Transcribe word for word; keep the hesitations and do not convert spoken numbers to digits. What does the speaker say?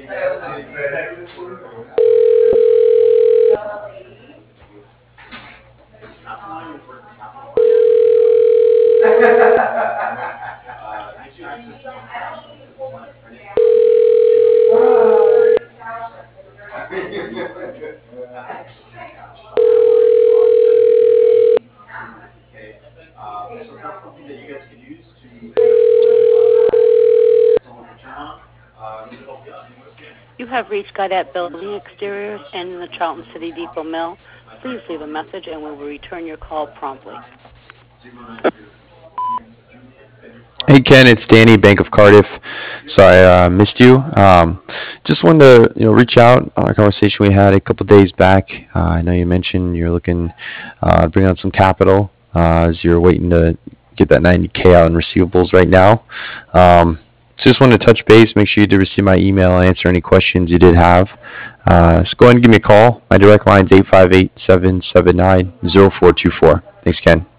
You have reached Gaudet Building Exteriors and in the Charlton City Depot Mill. Please leave a message and we will return your call promptly. Hey Ken, it's Danny, Bank of Cardiff. Sorry I uh, missed you. Um, just wanted to you know reach out on a conversation we had a couple days back. Uh, I know you mentioned you're looking uh, to bring on some capital uh, as you're waiting to get that ninety k out in receivables right now. Um, so just wanted to touch base, make sure you did receive my email, and answer any questions you did have. Uh, so go ahead and give me a call. My direct line is eight five eight, seven seven nine, zero four two four. Thanks, Ken.